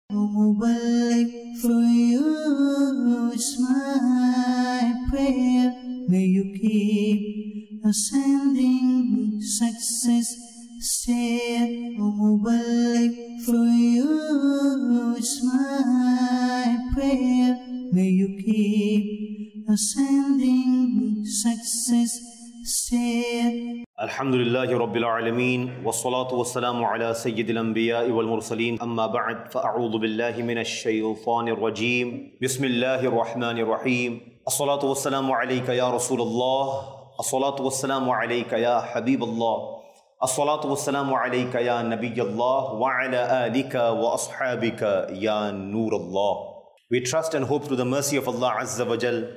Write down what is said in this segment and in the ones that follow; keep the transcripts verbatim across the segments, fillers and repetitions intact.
Mubarak for you, it's my prayer. May you keep ascending success. Say, O Mubarak for you, it's my prayer. May you keep ascending success. Say. Alhamdulillahi Rabbil Alameen, wassalatu wassalamu ala sayyidil anbiya'i wal mursaleen, amma ba'd, fa'a'udhu billahi minash shaytanir rajeem, bismillahir rahmanir rahim, as-salatu wassalamu alayka ya Rasulullah, as-salatu wassalamu alayka ya Habiballah, as-salatu wassalamu alayka ya Nabiyallah, wa ala alika wa ashabika ya Nurallah. We trust and hope through the mercy of Allah Azza wa Jal.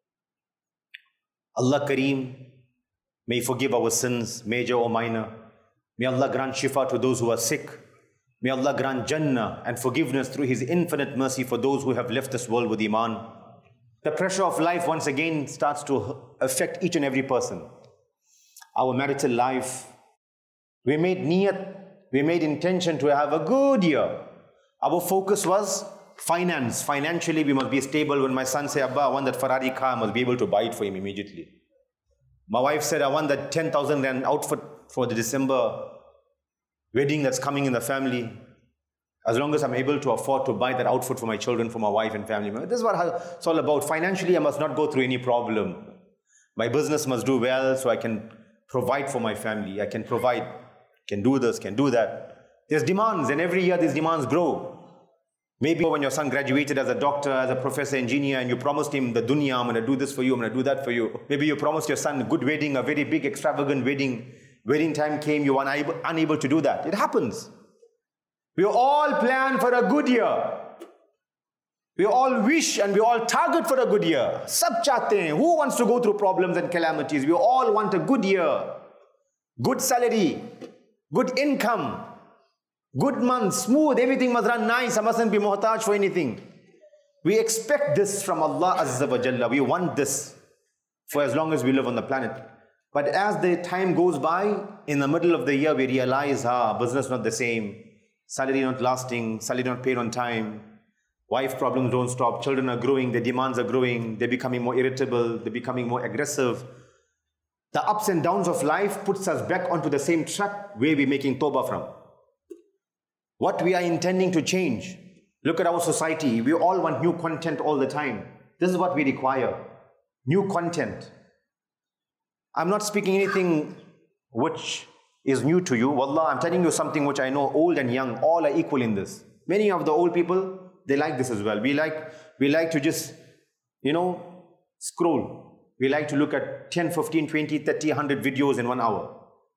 Allah Kareem, may He forgive our sins, major or minor. May Allah grant shifa to those who are sick. May Allah grant Jannah and forgiveness through His infinite mercy for those who have left this world with Iman. The pressure of life once again starts to affect each and every person. Our marital life, we made niyat, we made intention to have a good year. Our focus was finance. Financially, we must be stable. When my son said, Abba, I want that Ferrari car, I must be able to buy it for him immediately. My wife said, I want that ten thousand rand outfit for the December wedding that's coming in the family. As long as I'm able to afford to buy that outfit for my children, for my wife and family. This is what it's all about. Financially, I must not go through any problem. My business must do well so I can provide for my family. I can provide, can do this, can do that. There's demands, and every year these demands grow. Maybe when your son graduated as a doctor, as a professor, engineer, and you promised him the dunya, I'm going to do this for you, I'm going to do that for you. Maybe you promised your son a good wedding, a very big, extravagant wedding. Wedding time came, you were unable, unable to do that. It happens. We all plan for a good year. We all wish and we all target for a good year. Sab chahte hain. Who wants to go through problems and calamities? We all want a good year. Good salary. Good income. Good month, smooth, everything must run nice. I mustn't be muhtaj for anything. We expect this from Allah Azza wa Jalla. We want this for as long as we live on the planet. But as the time goes by, in the middle of the year, we realize, ah, business not the same. Salary not lasting, salary not paid on time. Wife problems don't stop. Children are growing, their demands are growing. They're becoming more irritable. They're becoming more aggressive. The ups and downs of life puts us back onto the same track where we're making tawbah from. What we are intending to change. Look at our society. We all want new content all the time. This is what we require. New content. I'm not speaking anything which is new to you. Wallah, I'm telling you something which I know old and young, all are equal in this. Many of the old people, they like this as well. We like, we like to just, you know, scroll. We like to look at ten, fifteen, twenty, thirty, one hundred videos in one hour.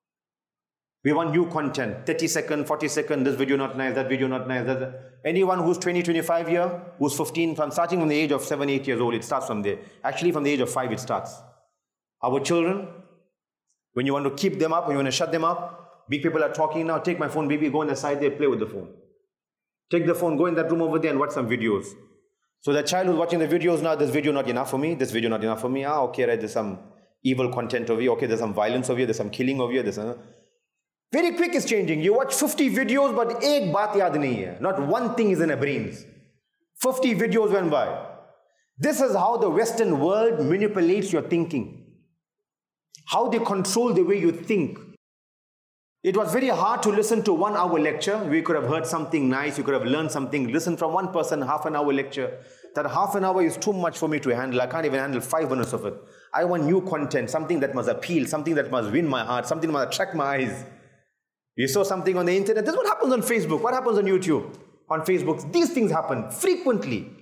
We want new content, thirty second, forty second, this video not nice, that video not nice. That. Anyone who's twenty, twenty-five year, who's fifteen, from starting from the age of seven, eight years old, it starts from there. Actually, from the age of five, it starts. Our children, when you want to keep them up, when you want to shut them up, big people are talking now, take my phone, baby, go on the side there, play with the phone. Take the phone, go in that room over there and watch some videos. So the child who's watching the videos now, this video not enough for me, this video not enough for me, ah, okay, right, there's some evil content over here, okay, there's some violence over here, there's some killing over here, there's some... Very quick is changing. You watch fifty videos, but ek baat yaad nahi hai. Not one thing is in a brains. fifty videos went by. This is how the Western world manipulates your thinking. How they control the way you think. It was very hard to listen to one hour lecture. We could have heard something nice. You could have learned something. Listen from one person, half an hour lecture. That half an hour is too much for me to handle. I can't even handle five minutes of it. I want new content. Something that must appeal. Something that must win my heart. Something that must attract my eyes. You saw something on the internet. This is what happens on Facebook. What happens on YouTube? On Facebook. These things happen frequently.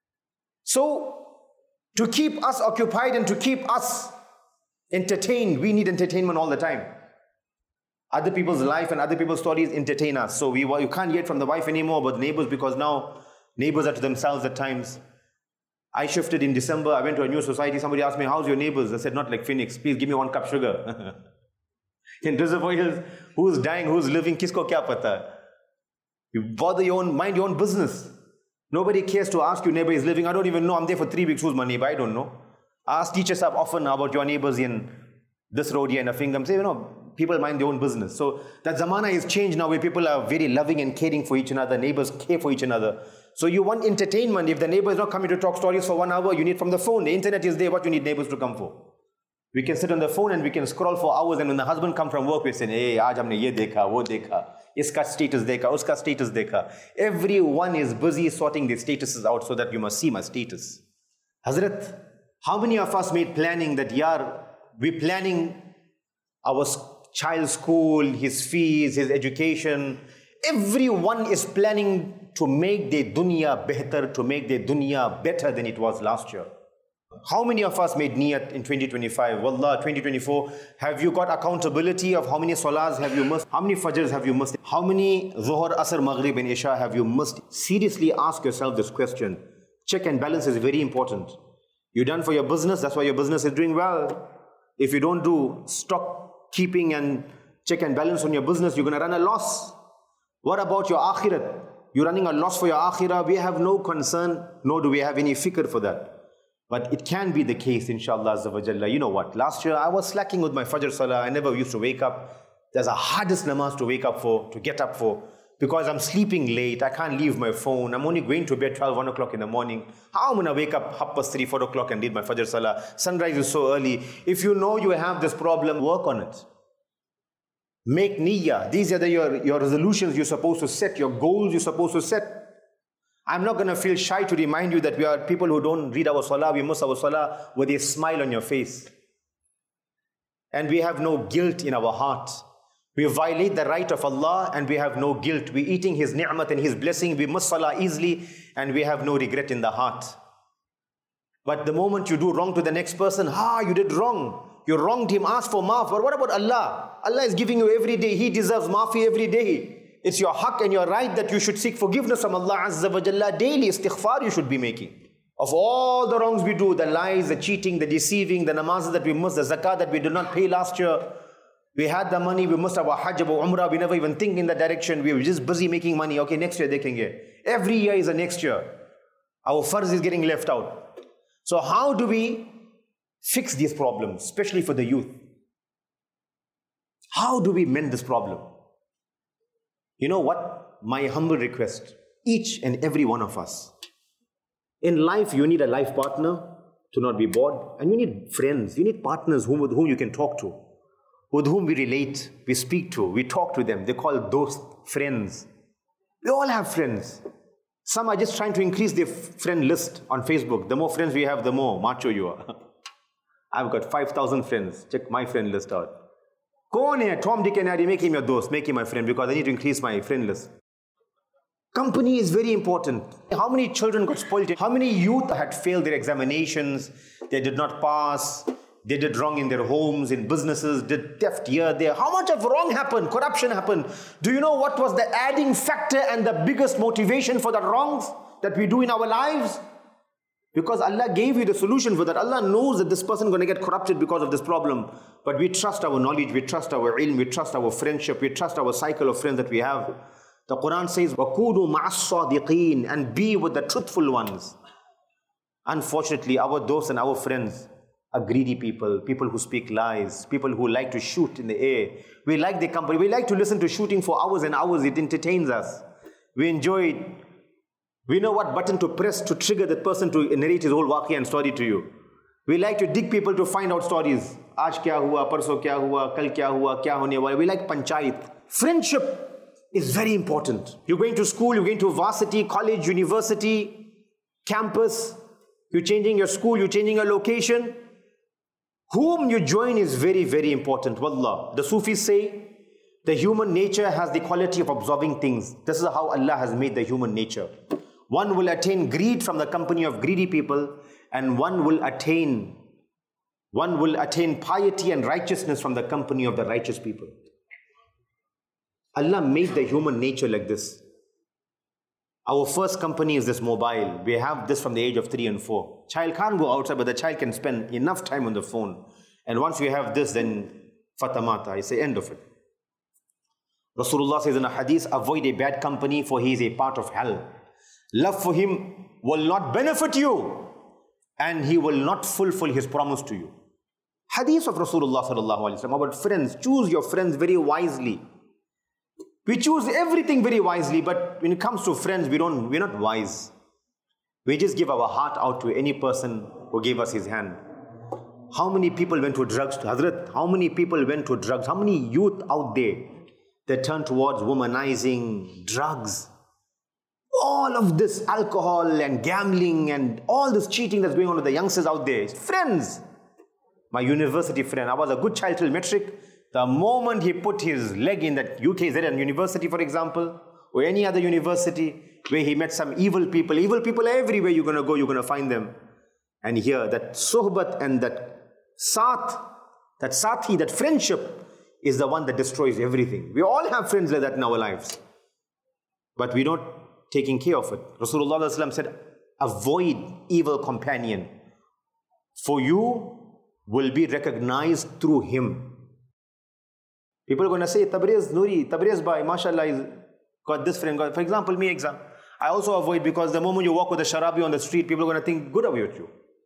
So, to keep us occupied and to keep us entertained, we need entertainment all the time. Other people's life and other people's stories entertain us. So, we you can't hear it from the wife anymore, but neighbors, because now neighbors are to themselves at times. I shifted in December. I went to a new society. Somebody asked me, how's your neighbors? I said, not like Phoenix. Please give me one cup sugar. In Reservoir Hills, who's dying, who's living, kisko kya pata? You bother your own, mind your own business. Nobody cares to ask your neighbor is living. I don't even know. I'm there for three weeks. Who's my neighbor? I don't know. Ask teachers often about your neighbors in this road here in Afingam. Say, you know, People mind their own business. So that zamana is changed now, where people are very loving and caring for each another. Neighbors care for each another. So you want entertainment. If the neighbor is not coming to talk stories for one hour, you need from the phone. The internet is there. What you need neighbors to come for? We can sit on the phone and we can scroll for hours. And when the husband comes from work, we say, hey, aaj humne ye dekha, wo dekha. Iska status dekha, uska status dekha. Everyone is busy sorting their statuses out so that you must see my status. Hazrat, how many of us made planning that, yaar, we're planning our child's school, his fees, his education. Everyone is planning to make their dunya better, to make their dunya better than it was last year. How many of us made niyat in twenty twenty-five? Wallah, twenty twenty-four, have you got accountability of how many salahs have you missed? How many fajrs have you missed? How many zuhr, asr, maghrib and isha have you missed? Seriously ask yourself this question. Check and balance is very important. You're done for your business, that's why your business is doing well. If you don't do stock keeping and check and balance on your business, you're going to run a loss. What about your akhirat? You're running a loss for your akhirah. We have no concern, nor do we have any fikr for that. But it can be the case, inshallah azza wa jalla. You know what? Last year I was slacking with my fajr salah. I never used to wake up. There's a hardest namaz to wake up for, to get up for. Because I'm sleeping late, I can't leave my phone. I'm only going to bed twelve, one o'clock in the morning. How am I going to wake up half past three, four o'clock and read my fajr salah? Sunrise is so early. If you know you have this problem, work on it. Make niyyah. These are the, your, your resolutions you're supposed to set, your goals you're supposed to set. I'm not going to feel shy to remind you that we are people who don't read our salah, we miss our salah with a smile on your face. And we have no guilt in our heart. We violate the right of Allah and we have no guilt. We're eating His ni'mat and His blessing. We miss salah easily and we have no regret in the heart. But the moment you do wrong to the next person, ah, you did wrong. You wronged him, ask for maaf. But what about Allah? Allah is giving you every day. He deserves maafi every day. It's your haqq and your right that you should seek forgiveness from Allah Azza wa Jalla daily. Istighfar you should be making. Of all the wrongs we do, the lies, the cheating, the deceiving, the namazes that we missed, the zakah that we did not pay last year. We had the money, we missed our hajj, our umrah, we never even think in that direction. We were just busy making money. Okay, next year dekhenge. Every year is a next year. Our farz is getting left out. So how do we fix these problems, especially for the youth? How do we mend this problem? You know what? My humble request, each and every one of us. In life, you need a life partner to not be bored. And you need friends, you need partners whom, with whom you can talk to, with whom we relate, we speak to, we talk to them. They call those friends. We all have friends. Some are just trying to increase their friend list on Facebook. The more friends we have, the more macho you are. I've got five thousand friends. Check my friend list out. Kaun hai? Tom, Dick and Harry, make him your dost, make him my friend, because I need to increase my friend list. Company is very important. How many children got spoiled? How many youth had failed their examinations? They did not pass. They did wrong in their homes, in businesses, did theft here, there. How much of wrong happened? Corruption happened. Do you know what was the adding factor and the biggest motivation for the wrongs that we do in our lives? Because Allah gave you the solution for that. Allah knows that this person is going to get corrupted because of this problem. But we trust our knowledge, we trust our ilm, we trust our friendship, we trust our cycle of friends that we have. The Quran says, وَكُونُوا مَعَ الصَّادِقِينَ, and be with the truthful ones. Unfortunately, our dosts and our friends are greedy people, people who speak lies, people who like to shoot in the air. We like the company. We like to listen to shooting for hours and hours. It entertains us. We enjoy it. We know what button to press to trigger that person to narrate his whole waqi and story to you. We like to dig people to find out stories. Aaj kya hua, parso kya hua, kal kya hua, kya hone wala. We like panchayat. Friendship is very important. You're going to school, you're going to varsity, college, university, campus. You're changing your school, you're changing your location. Whom you join is very, very important. Wallah. The Sufis say, the human nature has the quality of absorbing things. This is how Allah has made the human nature. One will attain greed from the company of greedy people, and one will attain, one will attain piety and righteousness from the company of the righteous people. Allah made the human nature like this. Our first company is this mobile. We have this from the age of three and four. Child can't go outside, but the child can spend enough time on the phone. And once we have this, then fatamata, it's the end of it. Rasulullah says in a hadith, avoid a bad company, for he is a part of hell. Love for him will not benefit you, and he will not fulfill his promise to you. Hadith of Rasulullah sallallahu alaihi wasallam about friends. Choose your friends very wisely. We choose everything very wisely, but when it comes to friends, we don't, we're not wise. We just give our heart out to any person who gave us his hand. How many people went to drugs? Hazrat, how many people went to drugs? How many youth out there that turn towards womanizing, drugs? All of this alcohol and gambling and all this cheating that's going on with the youngsters out there. Friends. My university friend, I was a good child till metric. The moment he put his leg in that U K Z N university, for example, or any other university where he met some evil people, evil people everywhere you're going to go, you're going to find them. And here, that sohbat and that saath, that sathi, that friendship is the one that destroys everything. We all have friends like that in our lives. But we're not taking care of it. Rasulullah said, avoid evil companion. For you will be recognized through him. People are going to say, Tabriz Nuri, Tabriz Bhai, mashallah, is got this friend. Got, for example, me exam. I also avoid because the moment you walk with a sharabi on the street, people are going to think good about you.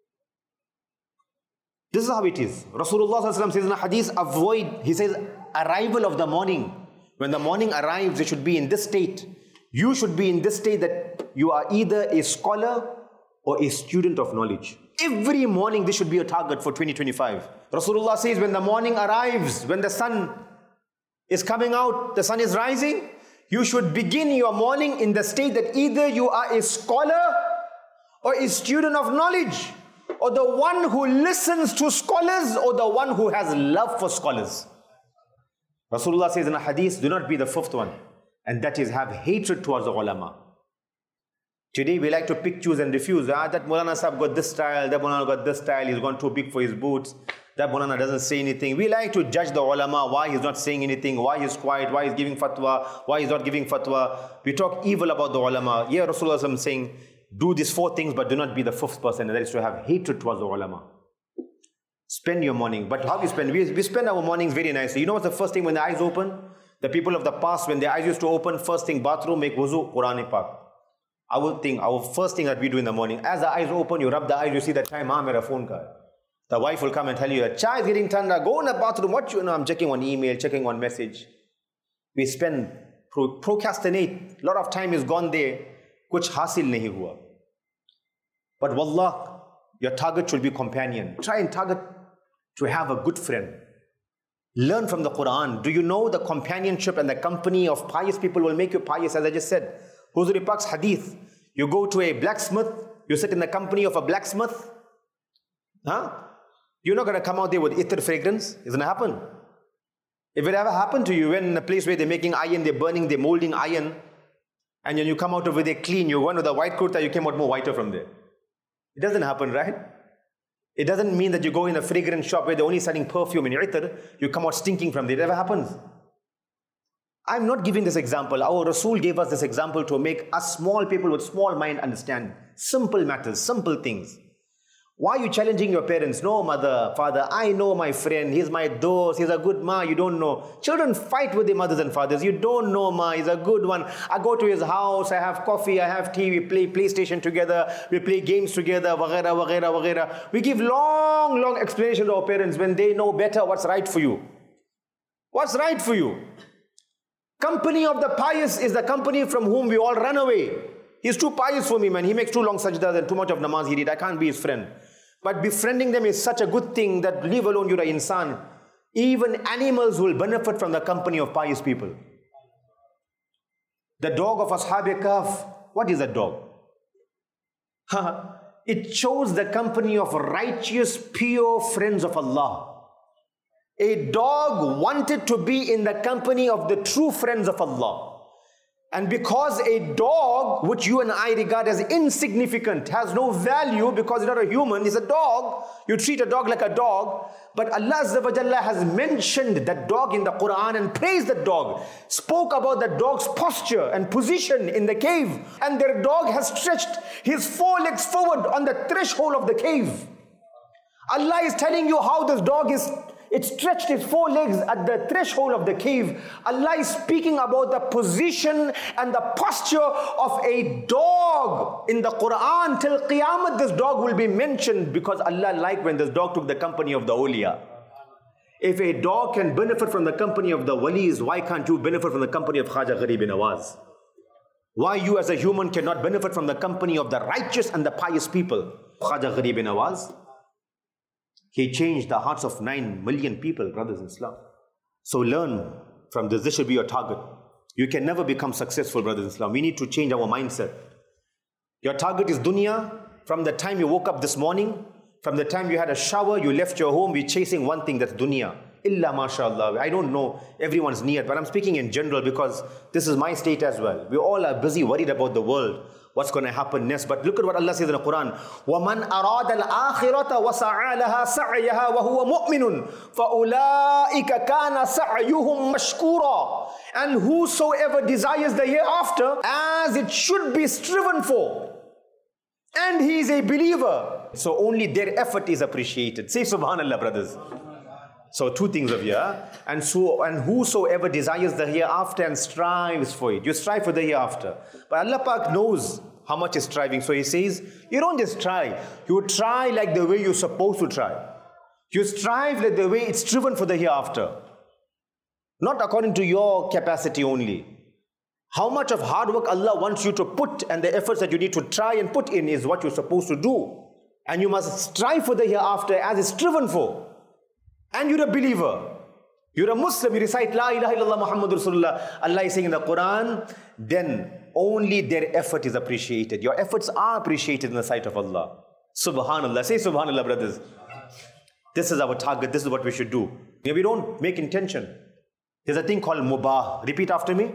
This is how it is. Rasulullah says in a hadith, avoid, he says, arrival of the morning. When the morning arrives, it should be in this state. You should be in this state that you are either a scholar or a student of knowledge. Every morning, this should be a target for twenty twenty-five. Rasulullah says, when the morning arrives, when the sun is coming out, the sun is rising, you should begin your morning in the state that either you are a scholar or a student of knowledge, or the one who listens to scholars, or the one who has love for scholars. Rasulullah says in a hadith, do not be the fifth one, and that is have hatred towards the ulama. Today we like to pick, choose and refuse. Ah, that Maulana Sahib got this style, that Maulana got this style, he's gone too big for his boots. That Maulana doesn't say anything. We like to judge the ulama, why he's not saying anything, why he's quiet, why he's giving fatwa, why he's not giving fatwa. We talk evil about the ulama. Yeah, Rasulullah is saying, do these four things, but do not be the fifth person, and that is to have hatred towards the ulama. Spend your morning. But how we spend? We, we spend our mornings very nicely. You know what's the first thing when the eyes open? The people of the past, when their eyes used to open, first thing, bathroom, make wuzu, Quran-e-Pak. Our thing, our first thing that we do in the morning, as the eyes open, you rub the eyes, you see the time, ah, mera phone ka. The wife will come and tell you, a chai is getting tanda, go in the bathroom, what you know, I'm checking on email, checking on message. We spend, pro procrastinate, a lot of time is gone there, kuch hasil nahi hua. But wallah, your target should be companion. Try and target to have a good friend. Learn from the Quran. Do you know the companionship and the company of pious people will make you pious, as I just said. Huzur Pak's hadith. You go to a blacksmith, you sit in the company of a blacksmith. Huh? You're not going to come out there with itar fragrance. It's going to happen. If it ever happened to you, when in a place where they're making iron, they're burning, they're molding iron, and when you come out of there clean, you went with a white kurta, you came out more whiter from there. It doesn't happen, right? It doesn't mean that you go in a fragrance shop where they're only selling perfume and itar, you come out stinking from there. It never happens. I'm not giving this example. Our Rasul gave us this example to make us small people with small mind understand simple matters, simple things. Why are you challenging your parents? No, mother, father, I know my friend. He's my dost. He's a good ma. You don't know. Children fight with their mothers and fathers. You don't know, ma. He's a good one. I go to his house. I have coffee. I have tea. We play PlayStation together. We play games together. Wagera, wagera, wagera. We give long, long explanation to our parents when they know better what's right for you. What's right for you? Company of the pious is the company from whom we all run away. He's too pious for me, man. He makes too long sajdas and too much of namaz he did. I can't be his friend. But befriending them is such a good thing that leave alone you're an insan. Even animals will benefit from the company of pious people. The dog of Ashab-e Kahf, what is a dog? It shows the company of righteous, pure friends of Allah. A dog wanted to be in the company of the true friends of Allah. And because a dog, which you and I regard as insignificant, has no value because it's not a human, it's a dog. You treat a dog like a dog. But Allah Azza wa Jalla has mentioned that dog in the Quran and praised the dog. Spoke about the dog's posture and position in the cave. And their dog has stretched his forelegs forward on the threshold of the cave. Allah is telling you how this dog is. It stretched its four legs at the threshold of the cave. Allah is speaking about the position and the posture of a dog in the Quran. Till Qiyamah, this dog will be mentioned because Allah liked when this dog took the company of the awliya. If a dog can benefit from the company of the walis, why can't you benefit from the company of Khaja Gharib Nawaz? Why you as a human cannot benefit from the company of the righteous and the pious people? Khaja Gharib Nawaz, he changed the hearts of nine million people, brothers in Islam. So learn from this. This should be your target. You can never become successful, brothers in Islam. We need to change our mindset. Your target is dunya. From the time you woke up this morning, from the time you had a shower, you left your home, we're chasing one thing, that's dunya. Illa mashallah. I don't know everyone's niyat, but I'm speaking in general because this is my state as well. We all are busy worried about the world, what's going to happen next. But look at what Allah says in the Quran. وَمَنْ أَرَادَ الْآخِرَةَ وَسَعَى لَهَا سَعْيَهَا وَهُوَ مُؤْمِنٌ فَأُولَٰئِكَ كَانَ سَعْيُهُمْ مَشْكُورًا. And whosoever desires the hereafter, as it should be striven for, and he is a believer, so only their effort is appreciated. Say subhanallah, brothers. So two things of here. And so and whosoever desires the hereafter and strives for it. You strive for the hereafter. But Allah Pak knows how much is striving. So he says, you don't just try. You try like the way you're supposed to try. You strive like the way it's striven for the hereafter. Not according to your capacity only. How much of hard work Allah wants you to put and the efforts that you need to try and put in is what you're supposed to do. And you must strive for the hereafter as it's striven for. And you're a believer. You're a Muslim. You recite La ilaha illallah Muhammadur Rasulullah. Allah is saying in the Quran, then only their effort is appreciated. Your efforts are appreciated in the sight of Allah. Subhanallah. Say Subhanallah, brothers. This is our target. This is what we should do. We don't make intention. There's a thing called mubah. Repeat after me.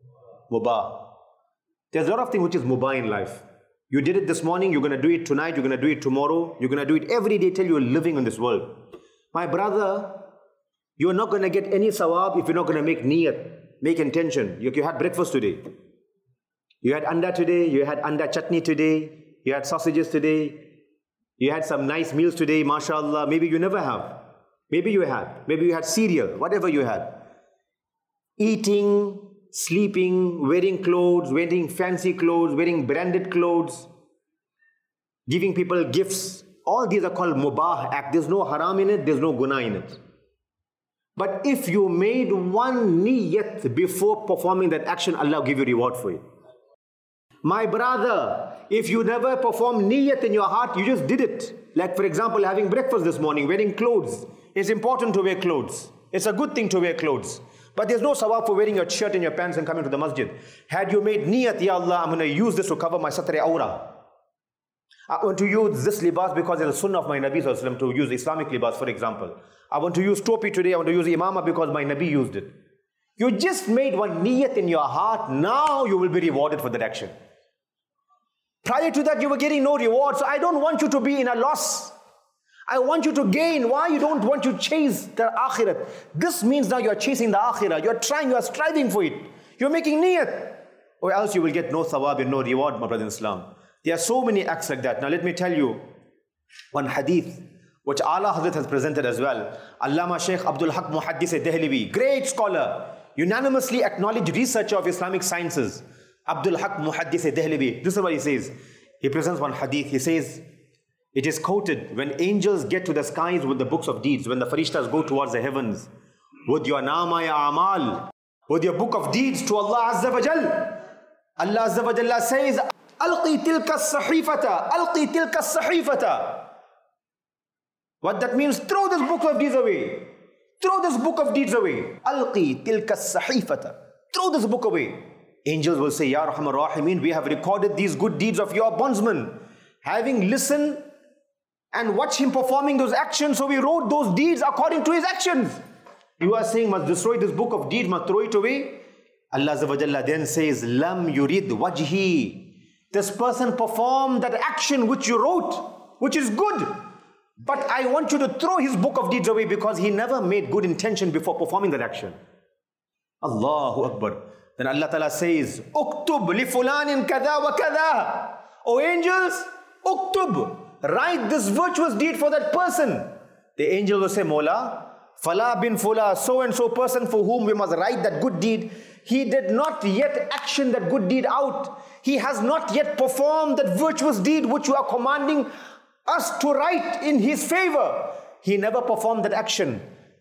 Mubah. There's a lot of things which is mubah in life. You did it this morning, you're going to do it tonight, you're going to do it tomorrow, you're going to do it every day till you're living in this world. My brother, you're not going to get any sawab if you're not going to make niyat, make intention. You, you had breakfast today. You had anda today, you had anda chutney today, you had sausages today, you had some nice meals today, mashallah. Maybe you never have. Maybe you had. Maybe you had cereal, whatever you had. Eating, sleeping, wearing clothes, wearing fancy clothes, wearing branded clothes, giving people gifts. All these are called mubah act. There's no haram in it, there's no guna in it. But if you made one niyat before performing that action, Allah will give you reward for it. My brother, if you never perform niyat in your heart, you just did it. Like for example, having breakfast this morning, wearing clothes. It's important to wear clothes. It's a good thing to wear clothes. But there's no sawab for wearing your shirt and your pants and coming to the masjid. Had you made niyat, Ya Allah, I'm going to use this to cover my satri awra. I want to use this libas because it's the sunnah of my Nabi Sallallahu Alaihi Wasallam to use Islamic libas, for example. I want to use topi today, I want to use imamah because my Nabi used it. You just made one niyat in your heart, now you will be rewarded for that action. Prior to that, you were getting no reward, so I don't want you to be in a loss. I want you to gain. Why you don't want to chase the akhirat? This means now you are chasing the akhirah. You are trying, you are striving for it. You are making niyat. Or else you will get no thawab and no reward, my brother in Islam. There are so many acts like that. Now let me tell you one hadith which Ala Hazrat has presented as well. Allama Shaykh Abdul Haq Muhaddis Dehlavi, great scholar, unanimously acknowledged researcher of Islamic sciences, Abdul Haq Muhaddis Dehlavi. This is what he says. He presents one hadith. He says, it is quoted, when angels get to the skies with the books of deeds, when the farishtas go towards the heavens, with your nama ya amal, with your book of deeds to Allah Azza wa Jal, Allah Azza wa Jalla says, Alqi tilka sahifata, alqi tilka sahifata. What that means, throw this book of deeds away. Throw this book of deeds away. Alqi tilka sahifata. Throw this book away. Angels will say, Ya Rahman Rahimeen, we have recorded these good deeds of your bondsman. Having listened and watched him performing those actions, so we wrote those deeds according to his actions. You are saying, must destroy this book of deeds, must throw it away. Allah Azza wa Jalla then says, Lam yurid wajhi. This person performed that action which you wrote, which is good. But I want you to throw his book of deeds away because he never made good intention before performing that action. Allahu Akbar. Then Allah Ta'ala says, Uktub li fulanin kada wa kada. O angels, Uktub. Write this virtuous deed for that person. The angel will say, Mola, Fala bin Fula, so and so person for whom we must write that good deed, he did not yet action that good deed out. He has not yet performed that virtuous deed which you are commanding us to write in his favor. He never performed that action.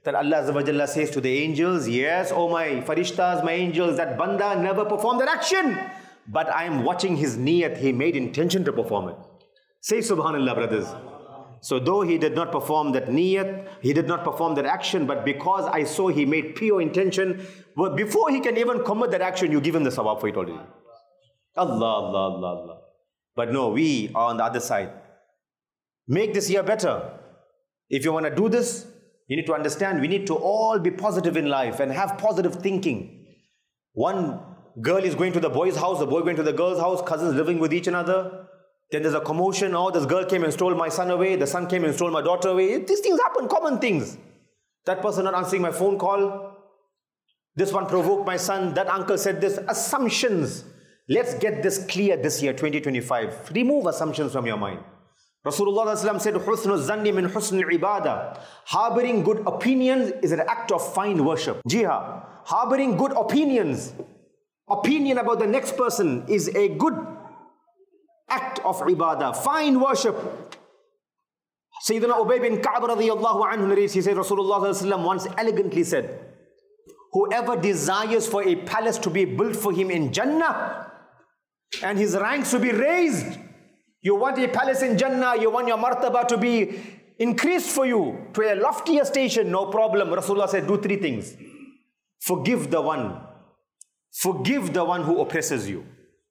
That Allah Azza wa Jalla says to the angels, yes, oh my farishtas, my angels, that banda never performed that action. But I am watching his niyat, he made intention to perform it. Say subhanallah, brothers. So though he did not perform that niyat, he did not perform that action, but because I saw he made pure intention, well, before he can even commit that action, you give him the sawab for it already. Allah, Allah, Allah, Allah. But no, we are on the other side. Make this year better. If you want to do this, you need to understand, we need to all be positive in life and have positive thinking. One girl is going to the boy's house, the boy going to the girl's house, cousins living with each another. Then there's a commotion. Oh, this girl came and stole my son away. The son came and stole my daughter away. These things happen, common things. That person not answering my phone call. This one provoked my son. That uncle said this. Assumptions. Let's get this clear this year, twenty twenty-five. Remove assumptions from your mind. Rasulullah said, Husnul zanni min husnul ibadah. Harboring good opinions is an act of fine worship. Jihad. Harboring good opinions. Opinion about the next person is a good act of ibadah, fine worship. Sayyidina Ubay bin Ka'b radiyallahu anhu narrates, he said, Rasulullah once elegantly said, whoever desires for a palace to be built for him in Jannah and his ranks to be raised, you want a palace in Jannah, you want your martaba to be increased for you to a loftier station, no problem. Rasulullah said, do three things. Forgive the one. Forgive the one who oppresses you.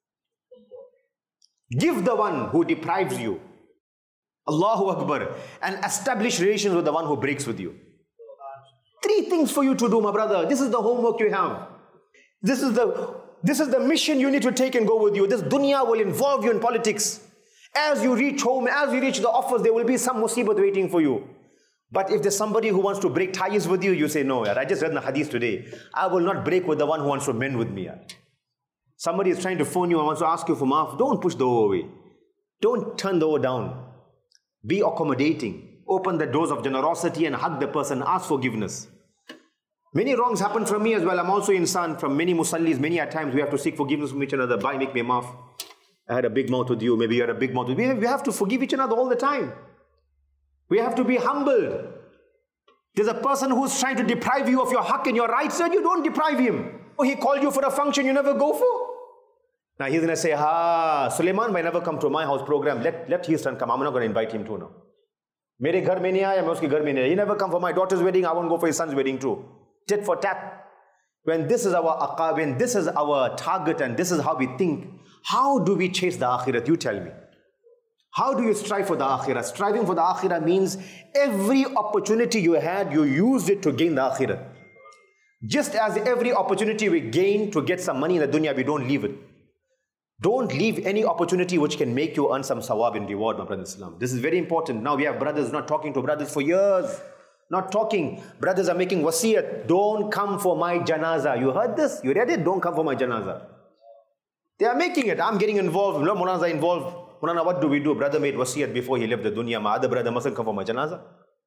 Give the one who deprives you. Allahu Akbar. And establish relations with the one who breaks with you. Three things for you to do, my brother. This is the homework you have. This is the, this is the mission you need to take and go with you. This dunya will involve you in politics. As you reach home, as you reach the office, there will be some musibat waiting for you. But if there's somebody who wants to break ties with you, you say, no, yaar, I just read in the hadith today. I will not break with the one who wants to mend with me. Yaar. Somebody is trying to phone you and wants to ask you for maaf. Don't push the door away. Don't turn the door down. Be accommodating. Open the doors of generosity and hug the person. Ask forgiveness. Many wrongs happen from me as well. I'm also insan. From many musallis, many at times we have to seek forgiveness from each another. Bhai, make me maaf. I had a big mouth with you. Maybe you had a big mouth with me. We have to forgive each another all the time. We have to be humbled. There's a person who's trying to deprive you of your haqq and your rights, and you don't deprive him. He called you for a function you never go for. Now he's going to say, ha, Suleiman bhai never come to my house program. Let, let his son come. I'm not going to invite him too now. Mere ghar mein nahi aaya, main uske ghar mein nahi aaya. He never come for my daughter's wedding. I won't go for his son's wedding too. Tit for tat. When this is our aqab, when this is our target and this is how we think, how do we chase the akhirat? You tell me. How do you strive for the akhirah? Striving for the akhirah means every opportunity you had, you used it to gain the akhirah. Just as every opportunity we gain to get some money in the dunya, we don't leave it. Don't leave any opportunity which can make you earn some sawab in reward, my brothers. This is very important. Now we have brothers not talking to brothers for years. Not talking. Brothers are making wasiyat. Don't come for my janaza. You heard this? You read it? Don't come for my janaza. They are making it. I'm getting involved. No, Mulana are involved. Mulana, what do we do? Brother made wasiyat before he left the dunya. My other brother mustn't come for my janaza.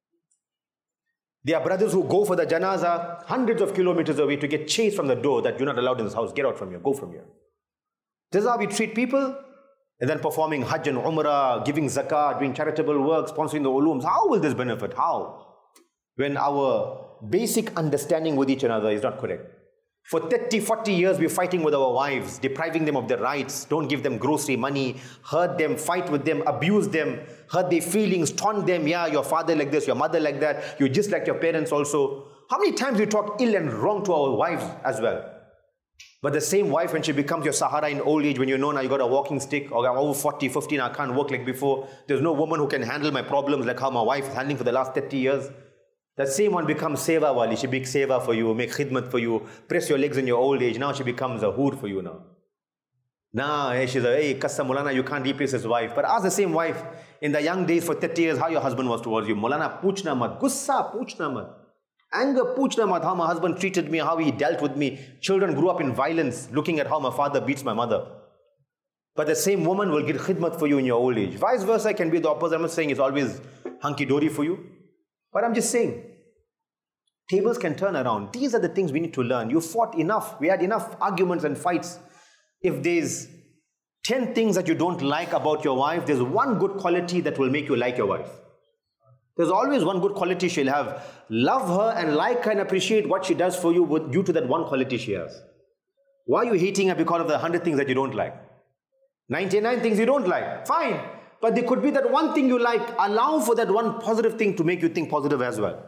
There are brothers who go for the janaza hundreds of kilometers away to get chased from the door that you're not allowed in this house. Get out from here. Go from here. This is how we treat people. And then performing hajj and umrah, giving zakat, doing charitable work, sponsoring the ulums. How will this benefit? How? When our basic understanding with each other is not correct. For thirty, forty years, we're fighting with our wives, depriving them of their rights, don't give them grocery money, hurt them, fight with them, abuse them, hurt their feelings, taunt them. Yeah, your father like this, your mother like that, you're just like your parents also. How many times we talk ill and wrong to our wives as well? But the same wife, when she becomes your Sahara in old age, when you know now you got a walking stick, or I'm over forty, fifteen, I can't work like before. There's no woman who can handle my problems like how my wife is handling for the last thirty years. That same one becomes seva wali. She makes seva for you, make khidmat for you, press your legs in your old age. Now she becomes a hoor for you now. Now hey, she's a, hey, Kassa Mulana, you can't replace his wife. But ask the same wife in the young days for thirty years how your husband was towards you. Mulana, puchna mat. Gussa, puchna mat. Anger, puchna mat. How my husband treated me, how he dealt with me. Children grew up in violence, looking at how my father beats my mother. But the same woman will get khidmat for you in your old age. Vice versa can be the opposite. I'm not saying it's always hunky-dory for you. But I'm just saying, tables can turn around. These are the things we need to learn. You fought enough. We had enough arguments and fights. If there's ten things that you don't like about your wife, there's one good quality that will make you like your wife. There's always one good quality she'll have. Love her and like her and appreciate what she does for you with, due to that one quality she has. Why are you hating her because of the hundred things that you don't like? ninety-nine things you don't like. Fine. But there could be that one thing you like. Allow for that one positive thing to make you think positive as well.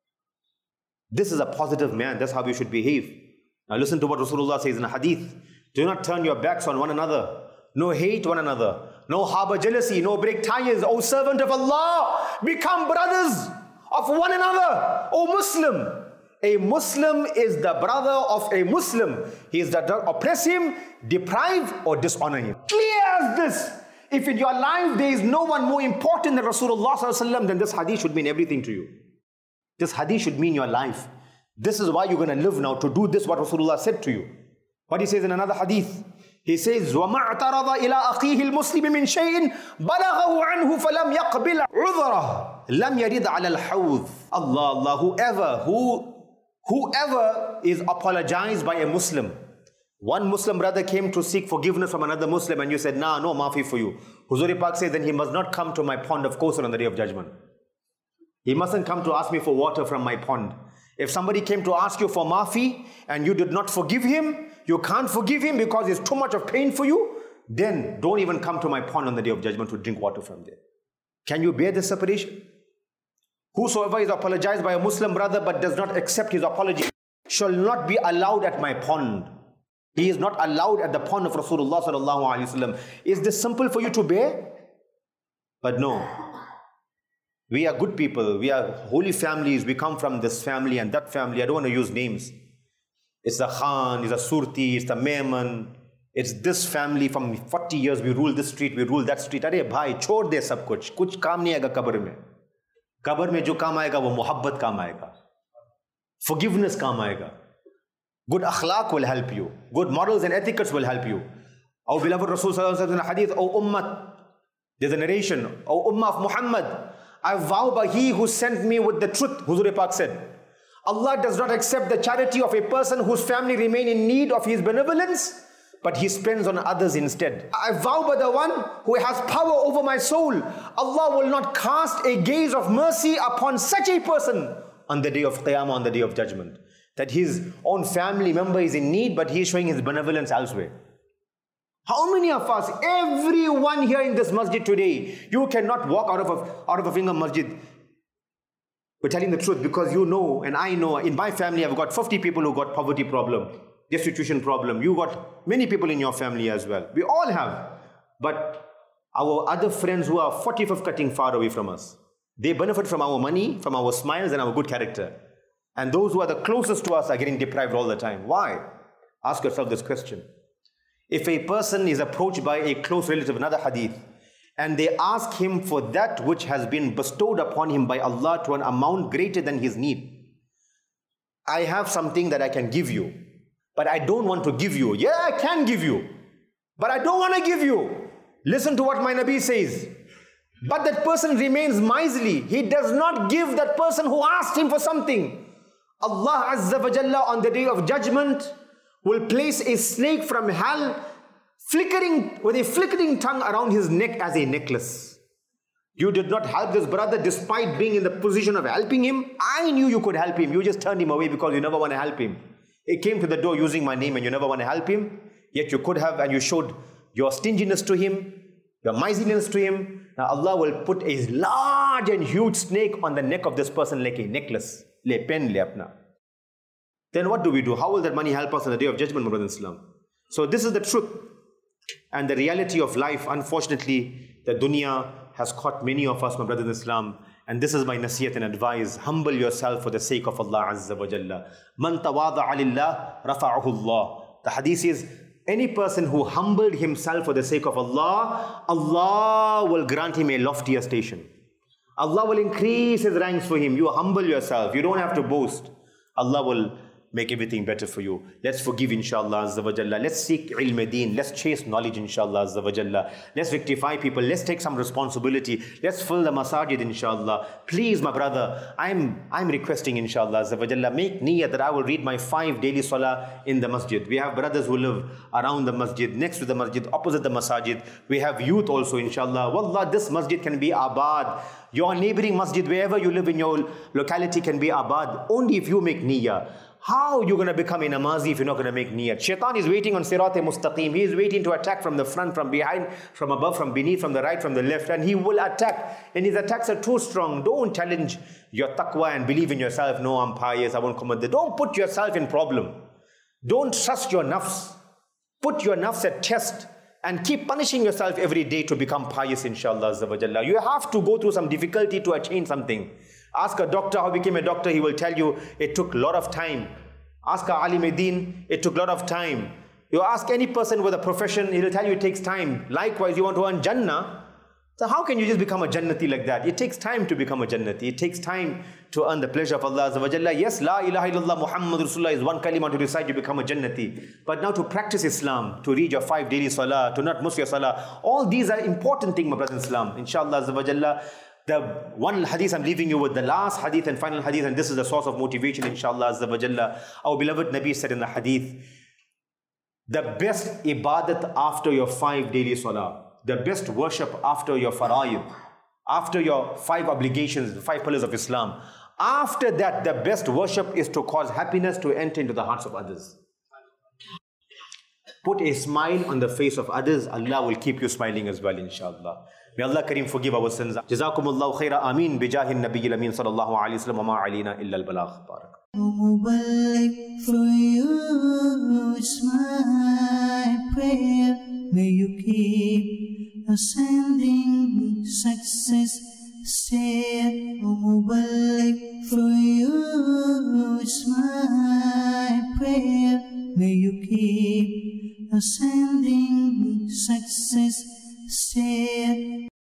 This is a positive man. That's how you should behave. Now listen to what Rasulullah says in a hadith. Do not turn your backs on one another. No hate one another. No harbor jealousy. No break ties. O servant of Allah, become brothers of one another. O Muslim. A Muslim is the brother of a Muslim. He is the oppress him, deprive or dishonor him. Clear as this. If in your life there is no one more important than Rasulullah sallallahu alaihi wasallam, then this hadith should mean everything to you. This hadith should mean your life. This is why you're going to live now, to do this what Rasulullah said to you. What he says in another hadith. He says, وَمَا اعْتَرَضَ إِلَىٰ أَخِيهِ الْمُسْلِمِ مِنْ شَيْءٍ بَلَغَهُ عَنْهُ فَلَمْ يَقْبِلْ عُذْرَهُ لَمْ يَرِدْ عَلَى الْحَوْضِ. Allah, Allah, whoever, who, whoever is apologized by a Muslim. One Muslim brother came to seek forgiveness from another Muslim and you said, nah, no maafi for you. Huzur Pak says, then he must not come to my pond of Kawthar on the Day of Judgment. He mustn't come to ask me for water from my pond. If somebody came to ask you for maafi and you did not forgive him, you can't forgive him because it's too much of pain for you, then don't even come to my pond on the Day of Judgment to drink water from there. Can you bear this separation? Whosoever is apologized by a Muslim brother but does not accept his apology shall not be allowed at my pond. He is not allowed at the pond of Rasulullah sallallahu alaihi wasallam. Is this simple for you to bear? But no. We are good people. We are holy families. We come from this family and that family. I don't want to use names. It's the Khan, it's the Surti, it's the Mehman. It's this family. From forty years we rule this street, we rule that street. Arey bhai, chhod de sab kuch. Kuch kaam nahi aega qabr mein. Qabr mein jo kaam aega, wo muhabbat kaam aega. Forgiveness kaam aega. Good akhlaq will help you. Good morals and etiquettes will help you. Our beloved Rasul sallallahu alaihi wasallam in a hadith, O Ummah, there's a narration, O Ummah of Muhammad, I vow by he who sent me with the truth, Huzur Pak said, Allah does not accept the charity of a person whose family remain in need of his benevolence, but he spends on others instead. I vow by the one who has power over my soul, Allah will not cast a gaze of mercy upon such a person on the day of Qiyamah, on the day of judgment. That his own family member is in need, but he is showing his benevolence elsewhere. How many of us, everyone here in this masjid today, you cannot walk out of a, out of a finger masjid. We're telling the truth because you know and I know, in my family I've got fifty people who got poverty problem, destitution problem. You got many people in your family as well. We all have. But our other friends who are forty-fifth cutting far away from us, they benefit from our money, from our smiles and our good character. And those who are the closest to us are getting deprived all the time. Why? Ask yourself this question. If a person is approached by a close relative, another hadith, and they ask him for that which has been bestowed upon him by Allah to an amount greater than his need. I have something that I can give you, but I don't want to give you. Yeah, I can give you, but I don't want to give you. Listen to what my Nabi says. But that person remains miserly. He does not give that person who asked him for something. Allah Azza wa Jalla on the Day of Judgment will place a snake from hell flickering with a flickering tongue around his neck as a necklace. You did not help this brother despite being in the position of helping him. I knew you could help him. You just turned him away because you never want to help him. He came to the door using my name and you never want to help him. Yet you could have, and you showed your stinginess to him, your miserliness to him. Now Allah will put a large and huge snake on the neck of this person like a necklace. Le pen le apna. Then what do we do? How will that money help us on the Day of Judgment, my brothers and sisters? So this is the truth and the reality of life. Unfortunately, the dunya has caught many of us, my brothers in Islam. And this is my nasiyat and advice. Humble yourself for the sake of Allah Azza wa Jalla. Man tawada'a lillah, rafa'ahu Allah. The hadith is, any person who humbled himself for the sake of Allah, Allah will grant him a loftier station. Allah will increase his ranks for him. You humble yourself. You don't have to boast. Allah will make everything better for you. Let's forgive, inshallah, azza wa jalla. Let's seek ilm deen. Let's chase knowledge, inshallah, azza wa jalla. Let's rectify people. Let's take some responsibility. Let's fill the masajid, inshallah. Please, my brother, I'm I'm requesting, inshallah, azza wa jalla, make niyyah that I will read my five daily salah in the masjid. We have brothers who live around the masjid, next to the masjid, opposite the masajid. We have youth also, inshallah. Wallah, this masjid can be abad. Your neighboring masjid, wherever you live in your locality, can be abad only if you make niyyah. How are you going to become a namazi if you're not going to make niyyah? Shaitan is waiting on sirat-e-mustaqim. He is waiting to attack from the front, from behind, from above, from beneath, from the right, from the left. And he will attack. And his attacks are too strong. Don't challenge your taqwa and believe in yourself. No, I'm pious, I won't commit this. Don't put yourself in problem. Don't trust your nafs. Put your nafs at test. And keep punishing yourself every day to become pious, inshallah, azza wa jalla. You have to go through some difficulty to attain something. Ask a doctor how he became a doctor, he will tell you it took a lot of time. Ask a alim deen, it took a lot of time. You ask any person with a profession, he will tell you it takes time. Likewise, you want to earn Jannah. So how can you just become a Jannati like that? It takes time to become a Jannati. It takes time to earn the pleasure of Allah azza wa jalla. Yes, La ilaha illallah Muhammad Rasulullah is one kalima to recite, you become a Jannati. But now to practice Islam, to read your five daily salah, to not miss your salah, all these are important things, my brothers in Islam. Inshallah azza wa jalla. The one hadith I'm leaving you with, the last hadith and final hadith, and this is the source of motivation, inshallah azza wa jalla. Our beloved Nabi said in the hadith, the best ibadat after your five daily salah, the best worship after your fara'id, after your five obligations, the five pillars of Islam, after that, the best worship is to cause happiness to enter into the hearts of others. Put a smile on the face of others, Allah will keep you smiling as well, inshallah. May Allah Kareem forgive our sins. Jazakumullahu khaira. Ameen. Bijahin Nabiyil Ameen sallallahu alayhi wa sallam. Wa ma alayna illa al-balagh. Barak. Mubarak for you, it's my prayer. May you keep ascending success. Stay, O Mubarak for you, it's my prayer. May you keep ascending success. Stay.